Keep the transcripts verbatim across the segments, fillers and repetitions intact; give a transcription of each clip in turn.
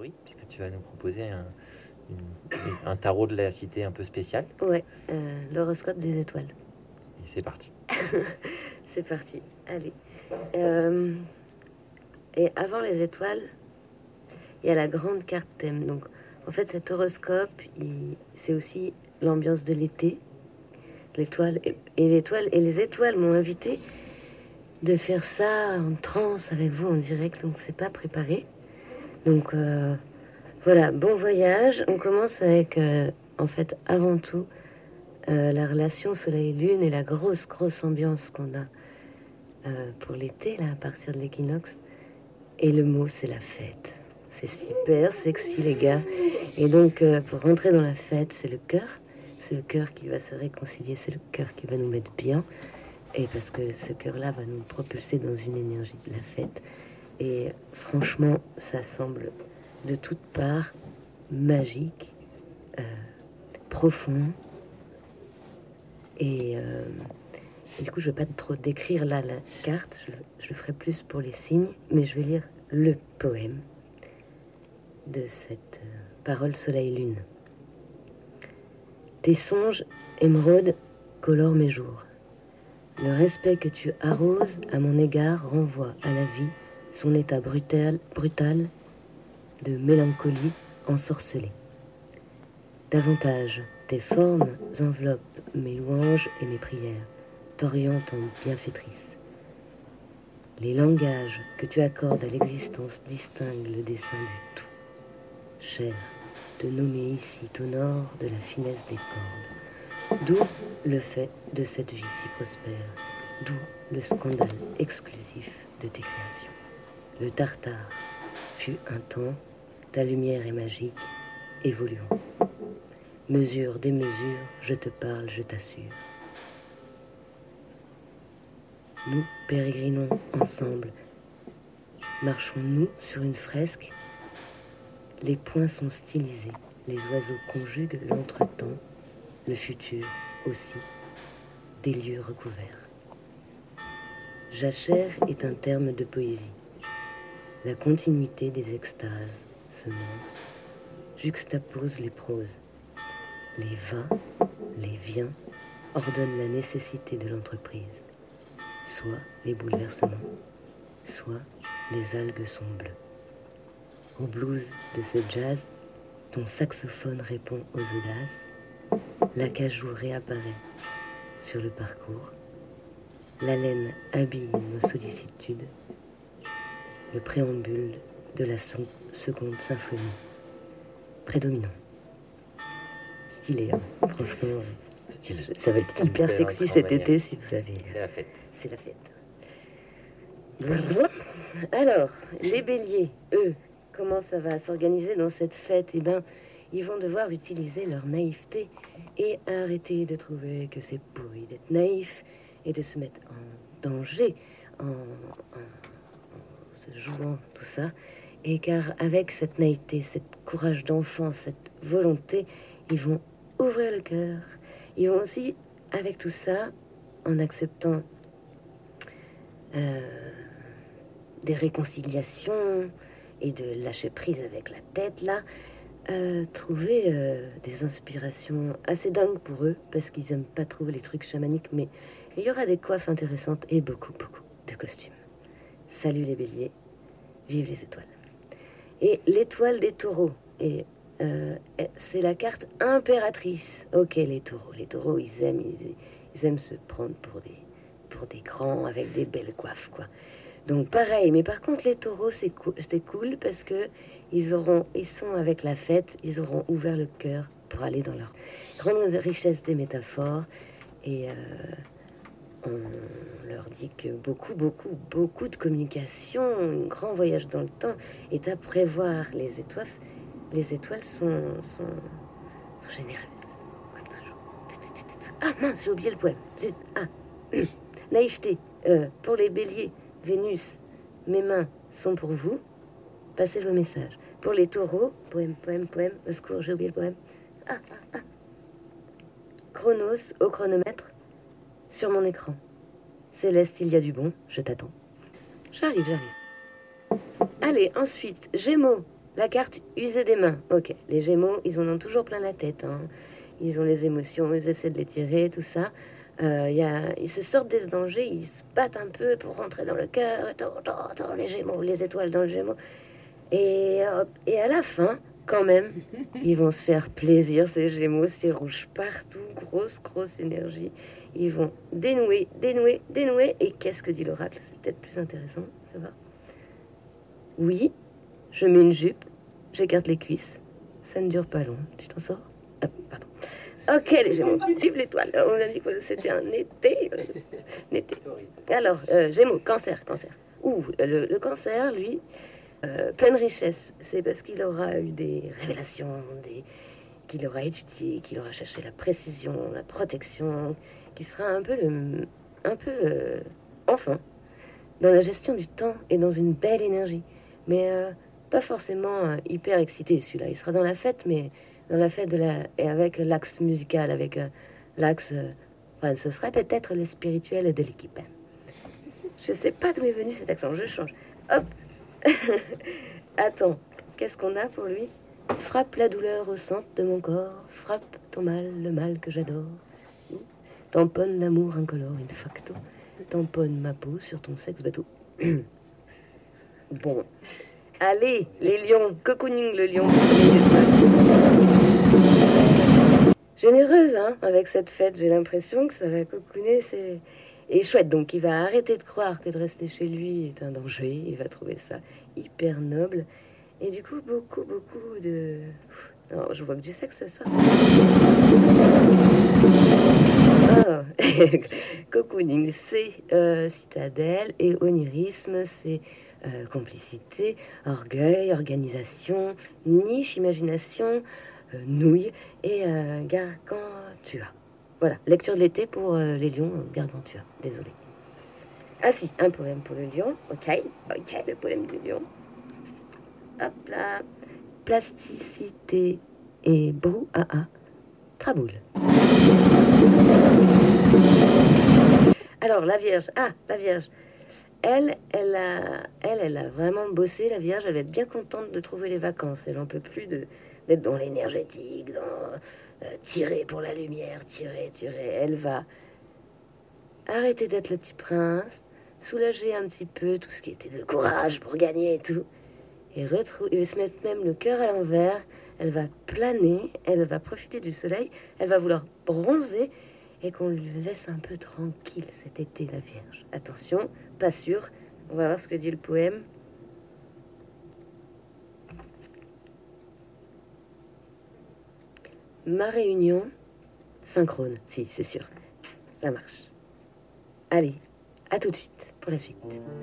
oui, puisque tu vas nous proposer un, une- un tarot de la cité un peu spécial. Ouais, euh, l'horoscope des étoiles. Et c'est parti. C'est parti, allez. Euh, et avant les étoiles, il y a la grande carte thème. Donc, en fait, cet horoscope, il- c'est aussi l'ambiance de l'été. L'étoile et, et l'étoile et les étoiles m'ont invité de faire ça en transe avec vous en direct. Donc, c'est pas préparé. Donc, euh, voilà, bon voyage. On commence avec, euh, en fait, avant tout, euh, la relation soleil-lune et la grosse, grosse ambiance qu'on a euh, pour l'été, là, à partir de l'équinoxe. Et le mot, c'est la fête. C'est super sexy, les gars. Et donc, euh, pour rentrer dans la fête, c'est le cœur. C'est le cœur qui va se réconcilier. C'est le cœur qui va nous mettre bien. Et parce que ce cœur-là va nous propulser dans une énergie de la fête. Et franchement, ça semble de toutes parts magique, euh, profond. Et, euh, et du coup, je ne vais pas trop décrire là la carte. Je, je le ferai plus pour les signes. Mais je vais lire le poème de cette euh, parole soleil-lune. Tes songes, émeraude, colorent mes jours. Le respect que tu arroses à mon égard renvoie à la vie son état brutal, brutal de mélancolie ensorcelée. Davantage, tes formes enveloppent mes louanges et mes prières, t'orientent en bienfaitrice. Les langages que tu accordes à l'existence distinguent le dessein du tout. Cher, de nommer ici t'honore de la finesse des cordes. D'où le fait de cette vie si prospère, d'où le scandale exclusif de tes créations. Le tartare fut un temps, ta lumière est magique, évoluons. Mesure des mesures, je te parle, je t'assure. Nous pérégrinons ensemble, marchons-nous sur une fresque. Les points sont stylisés, les oiseaux conjuguent l'entretemps, le futur aussi, des lieux recouverts. Jachère est un terme de poésie. La continuité des extases, semences, juxtapose les proses. Les va, les viens ordonnent la nécessité de l'entreprise. Soit les bouleversements, soit les algues sont bleues. Au blues de ce jazz, ton saxophone répond aux audaces. L'acajou réapparaît sur le parcours. L'haleine habille nos sollicitudes. Le préambule de la son- seconde symphonie. Prédominant. Stylé, hein. Franchement, Stylé. ça va être hyper Super sexy grand cet manière. été si vous avez... C'est la fête. C'est la fête. Alors, les béliers, eux, comment ça va s'organiser dans cette fête? Eh bien, ils vont devoir utiliser leur naïveté et arrêter de trouver que c'est pourri d'être naïf et de se mettre en danger en, en- en se jouant tout ça. Et car avec cette naïveté, ce courage d'enfant, cette volonté, ils vont ouvrir le cœur. Ils vont aussi, avec tout ça, en acceptant euh, des réconciliations et de lâcher prise avec la tête, là, euh, trouver euh, des inspirations assez dingues pour eux, parce qu'ils aiment pas trop les trucs chamaniques, mais il y aura des coiffes intéressantes et beaucoup, beaucoup de costumes. Salut les béliers, vive les étoiles. Et l'étoile des taureaux, et euh, c'est la carte impératrice. Ok, les taureaux, les taureaux, ils aiment, ils, ils aiment se prendre pour des, pour des grands avec des belles coiffes, quoi. Donc pareil, mais par contre les taureaux c'est cool, c'est cool parce que ils auront, ils sont avec la fête, ils auront ouvert le cœur pour aller dans leur grande richesse des métaphores et euh, on leur dit que beaucoup, beaucoup, beaucoup de communication, un grand voyage dans le temps est à prévoir. Les étoiles, les étoiles sont, sont, sont généreuses, comme toujours. Ah mince, j'ai oublié le poème. Zut. Ah, naïveté euh, pour les béliers. Vénus, mes mains sont pour vous. Passez vos messages. Pour les taureaux, poème, poème, poème. Au secours, j'ai oublié le poème. Ah, ah, ah. Chronos au chronomètre sur mon écran. Céleste, il y a du bon, je t'attends. J'arrive, j'arrive. Allez, ensuite, Gémeaux. La carte user des mains. Ok, les Gémeaux, ils en ont toujours plein la tête. Hein. Ils ont les émotions, ils essaient de les tirer, tout ça. Euh, y a, ils se sortent des dangers, ils se battent un peu pour rentrer dans le cœur. Attends, attends, attends, les Gémeaux, les étoiles dans le Gémeaux. Et, hop, et à la fin, quand même, ils vont se faire plaisir, ces Gémeaux, c'est rouge partout, grosse, grosse énergie. Ils vont dénouer, dénouer, dénouer. Et qu'est-ce que dit l'oracle? C'est peut-être plus intéressant, ça va. Oui, je mets une jupe, j'écarte les cuisses. Ça ne dure pas long, tu t'en sors? Ah, pardon. Ok, les Gémeaux, vive l'étoile. On a dit que c'était un été. Euh, un été. Alors, euh, Gémeaux, cancer, cancer. Ouh, le, le cancer, lui, euh, pleine richesse. C'est parce qu'il aura eu des révélations, des... qu'il aura étudié, qu'il aura cherché la précision, la protection, qui sera un peu, le, un peu euh, enfin, dans la gestion du temps et dans une belle énergie. Mais euh, pas forcément euh, hyper excité, celui-là. Il sera dans la fête, mais... dans la fête de la... et avec l'axe musical, avec euh, l'axe... Euh... Enfin, ce serait peut-être le spirituel de l'équipe. Je sais pas d'où est venu cet accent, je change. Hop. Attends, qu'est-ce qu'on a pour lui? Frappe la douleur au centre de mon corps, frappe ton mal, le mal que j'adore. Tamponne l'amour incolore in facto, tamponne ma peau sur ton sexe bateau. Bon. Allez, les lions, cocooning le lion, les étoiles. Généreuse, hein, avec cette fête, j'ai l'impression que ça va cocooner, c'est... Et chouette, donc il va arrêter de croire que de rester chez lui est un danger, il va trouver ça hyper noble, et du coup, beaucoup, beaucoup de... Non, je vois que du sexe ce soir. Ah, cocooning, c'est euh, citadelle, et onirisme, c'est... Euh, complicité, orgueil, organisation, niche, imagination, euh, nouille et euh, gargantua. Voilà, lecture de l'été pour euh, les lions, euh, gargantua, désolé. Ah si, un poème pour le lion, ok, ok, le poème du lion. Hop là, plasticité et brouhaha, traboule. Alors, la Vierge, ah, la Vierge. Elle, elle a, elle, elle a vraiment bossé, la Vierge. Elle va être bien contente de trouver les vacances. Elle en peut plus de, d'être dans l'énergétique, dans euh, tirer pour la lumière, tirer, tirer. Elle va arrêter d'être le petit prince, soulager un petit peu tout ce qui était de courage pour gagner et tout, et retrouver, et se mettre même le cœur à l'envers. Elle va planer, elle va profiter du soleil, elle va vouloir bronzer et qu'on lui laisse un peu tranquille cet été, la Vierge. Attention. Pas sûr. On va voir ce que dit le poème. Ma réunion synchrone. Si, c'est sûr. Ça marche. Allez, à tout de suite pour la suite.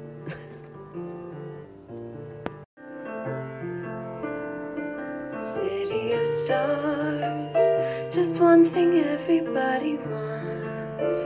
City of stars, just one thing everybody wants.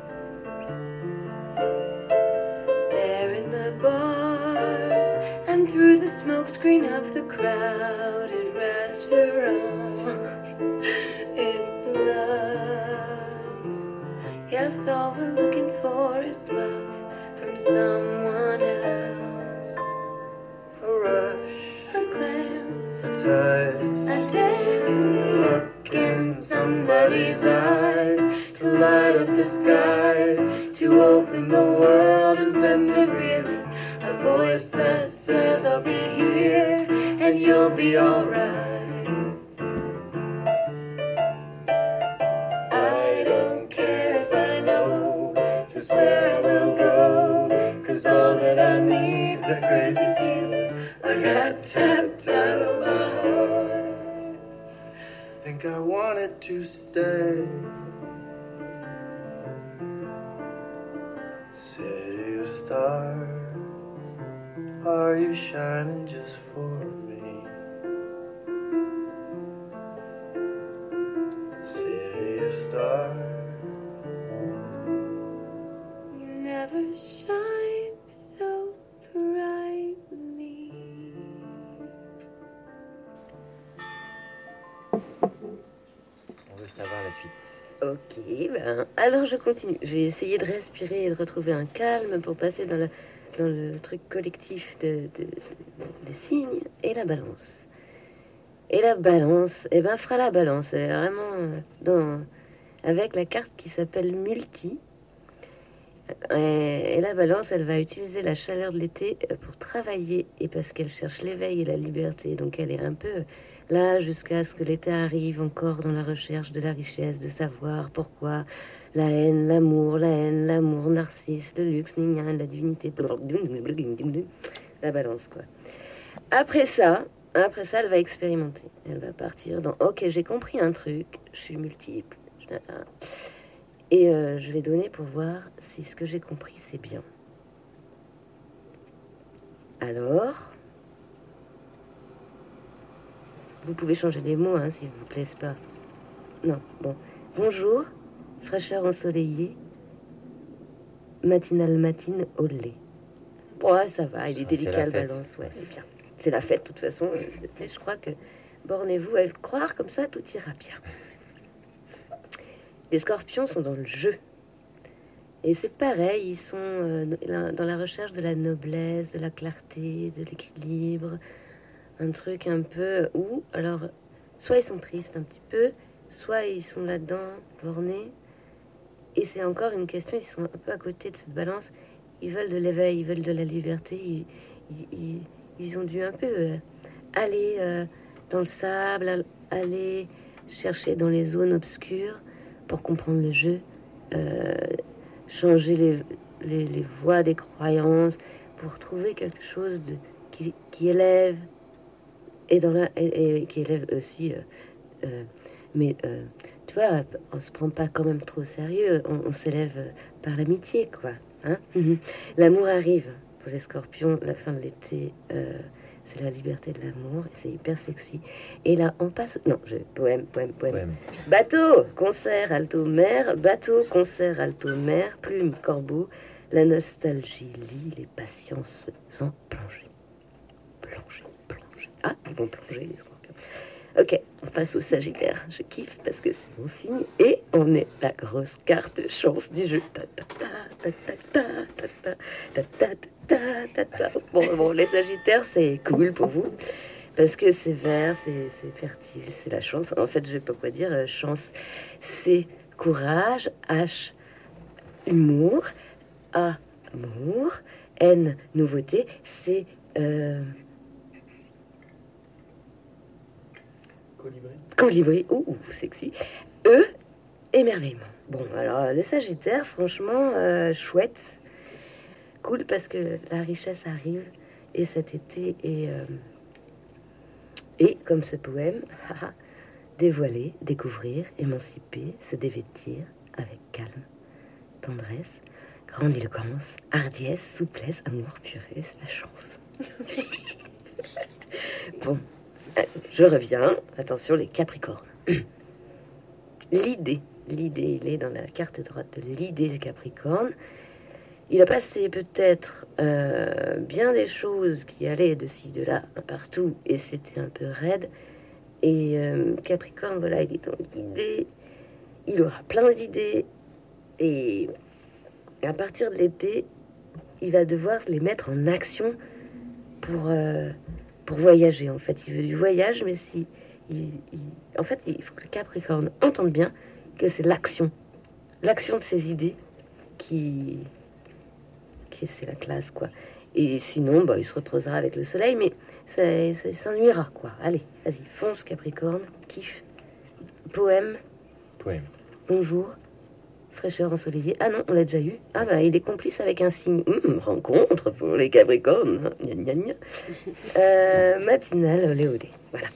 Bars and through the smokescreen of the crowded restaurants, it's love. Yes, all we're looking for is love from someone else. A rush, a glance, a touch, a dance, a look in somebody's eyes to light up the skies, to open the world and send it reeling. A voice that says I'll be here and you'll be alright. I don't care if I know just where I will go, 'cause all that I need's this crazy feeling I got tapped out of my heart. think I wanted to stay. City of stars, are you shining just for me? City of stars, You never shine so brightly. On veut savoir la suite. Ok, ben, alors je continue. J'ai essayé de respirer et de retrouver un calme pour passer dans la, dans le truc collectif de, de- de- des signes, et la balance. Et la balance, eh ben, fera la balance. Elle est vraiment euh, dans, avec la carte qui s'appelle Multi. Et, et la balance, elle va utiliser la chaleur de l'été euh, pour travailler, et parce qu'elle cherche l'éveil et la liberté. Donc elle est un peu là jusqu'à ce que l'été arrive, encore dans la recherche de la richesse, de savoir pourquoi la haine, l'amour, la haine, l'amour, narcisse, le luxe, gna gna, la divinité, la balance, quoi. Après ça, après ça, elle va expérimenter. Elle va partir dans ok, j'ai compris un truc, je suis multiple, et euh, je vais donner pour voir si ce que j'ai compris c'est bien. Alors, vous pouvez changer les mots hein, s'ils vous plaisent pas. Non, bon. Bonjour, fraîcheur ensoleillée, matinale matine au lait. Ouais, ça va, il est C'est délicat la le fête. balance, ouais, c'est bien. C'est la fête, de toute façon. c'est- Je crois que bornez-vous à le croire, comme ça tout ira bien. Les scorpions sont dans le jeu. Et c'est pareil, ils sont euh, dans la recherche de la noblesse, de la clarté, de l'équilibre. Un truc un peu où, alors, soit ils sont tristes un petit peu, soit ils sont là-dedans, bornés. Et c'est encore une question, ils sont un peu à côté de cette balance. Ils veulent de l'éveil, ils veulent de la liberté. Ils, ils, ils, ils ont dû un peu euh, aller euh, dans le sable, al- aller chercher dans les zones obscures pour comprendre le jeu, euh, changer les, les, les voies des croyances pour trouver quelque chose de, qui, qui élève et, dans la, et, et qui élève aussi. euh, euh, mais euh, tu vois, on se prend pas quand même trop au sérieux. On, on s'élève euh, par l'amitié, quoi. Hein. Mhm. L'amour arrive pour les scorpions. La fin de l'été, euh, c'est la liberté de l'amour. Et c'est hyper sexy. Et là, on passe... Non, je... poème, poème, poème. Poème. Bateau, concert, alto, mer. Bateau, concert, alto, mer. Plume, corbeau. La nostalgie lit les patiences sans plonger. Plonger, plonger. Ah, ils vont plonger, les scorpions. Ok, on passe au Sagittaire. Je kiffe parce que c'est mon signe. Et on est la grosse carte chance du jeu. Ta, ta, ta, ta, ta, ta, ta, ta, ta, ta, ta, ta, ta. Bon, bon, les Sagittaires, c'est cool pour vous. Parce que c'est vert, c'est c'est fertile, c'est la chance. En fait, je sais pas quoi dire. euh, Chance, c'est courage. H, humour. A, amour. N, nouveauté. C'est... euh, Colibri. Colibri, ouh, sexy. E, émerveillement. Bon, alors le Sagittaire, franchement, euh, chouette. Cool parce que la richesse arrive et cet été est. euh, et comme ce poème, haha, dévoiler, découvrir, émanciper, se dévêtir avec calme, tendresse, grandiloquence, hardiesse, souplesse, amour, purée, c'est la chance. Bon. Euh, Je reviens. Attention, les Capricornes. L'idée. L'idée, il est dans la carte droite de l'idée, le Capricorne. Il a passé peut-être euh, bien des choses qui allaient de ci, de là, partout, et c'était un peu raide. Et euh, Capricorne, voilà, il est dans l'idée. Il aura plein d'idées. Et à partir de l'été, il va devoir les mettre en action pour... euh, pour voyager, en fait. Il veut du voyage, mais si... Il, il- en fait, il faut que le Capricorne entende bien que c'est l'action. L'action de ses idées qui... qui c'est la classe, quoi. Et sinon, bah, il se reposera avec le soleil, mais ça, ça s'ennuiera, quoi. Allez, vas-y, fonce, Capricorne, kiffe. Poème, Poème. bonjour, fraîcheur ensoleillée. Ah non, on l'a déjà eu. Ah bah, il est complice avec un signe. Hum, rencontre pour les Capricornes. Gna, gna, gna. Euh, matinale, Léodé. Voilà.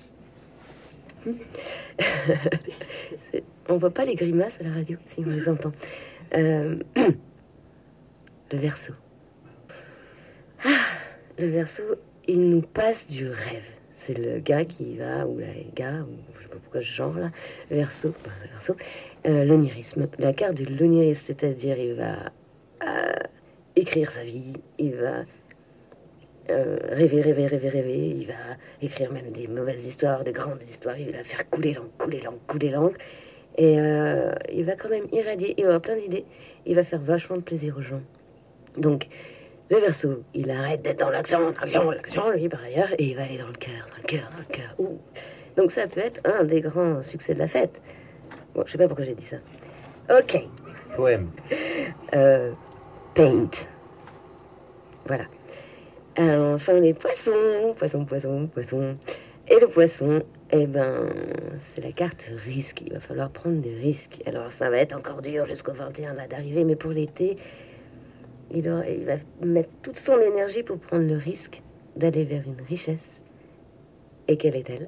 C'est- on voit pas les grimaces à la radio, si on les entend. Euh, le Verseau. Ah, le Verseau, il nous passe du rêve. C'est le gars qui va, ou la gars, ou je sais pas pourquoi je genre là, le Verseau, bah, le Verseau, euh, l'onirisme. La carte de l'onirisme, c'est-à-dire il va euh, écrire sa vie, il va euh, rêver, rêver, rêver, rêver, il va écrire même des mauvaises histoires, des grandes histoires, il va faire couler l'encre, couler l'encre, couler l'encre, et euh, il va quand même irradier, il aura plein d'idées, il va faire vachement de plaisir aux gens. Donc, Le Verseau, il arrête d'être dans l'action, l'action, l'action, lui par ailleurs, et il va aller dans le cœur, dans le cœur, dans le cœur. Ouh. Donc ça peut être un des grands succès de la fête. Bon, je sais pas pourquoi j'ai dit ça. Ok. Poème. Euh, paint. Voilà. Alors, enfin, les poissons, poissons, poissons, poissons. Et le poisson, eh ben, c'est la carte risque. Il va falloir prendre des risques. Alors, ça va être encore dur jusqu'au vingt et un là d'arriver, mais pour l'été, il, aura, il va mettre toute son énergie pour prendre le risque d'aller vers une richesse. Et quelle est-elle?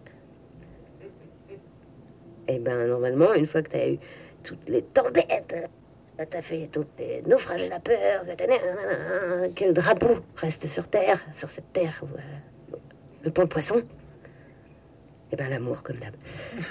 Eh ben, normalement, une fois que tu as eu toutes les tempêtes, tu as fait tous les naufrages de la peur, que, t'as... que le drapeau reste sur terre, sur cette terre, euh, le pont de poisson, eh ben, l'amour, comme d'hab.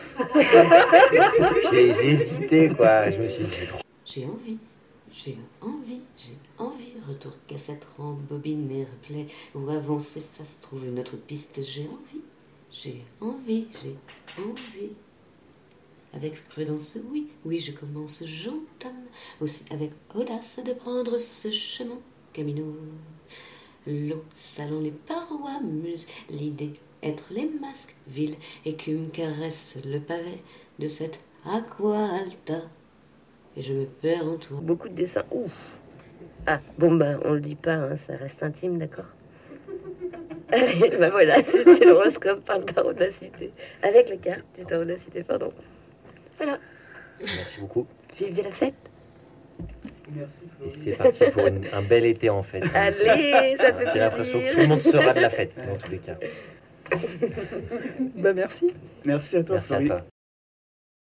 j'ai, j'ai hésité, quoi. Je me suis dit, c'est trop. J'ai envie, j'ai envie, j'ai envie. Retour cassette, rend, bobine, mes replays, ou avance, efface, trouve une autre piste. J'ai envie, j'ai envie, j'ai envie. Avec prudence, oui, oui, je commence, j'entame aussi avec audace de prendre ce chemin. Camino, l'eau, salon, les parois, muse, l'idée, être les masques, ville, écume, caresse le pavé de cette aqua alta. Et je me perds en toi. Beaucoup de dessins, ouf. Ah, bon ben, on le dit pas, hein, ça reste intime, d'accord? Allez, ben voilà, c'était l'horoscope par le tarot de la cité. Avec les cartes du tarot de la cité, pardon. Voilà. Merci beaucoup. Vive la fête. Merci. Et c'est parti pour une- un bel été en fait. Allez, ça fait J'ai l'impression plaisir. que tout le monde sera de la fête dans tous les cas. Bah merci. Merci à toi, Merci à Flori. toi.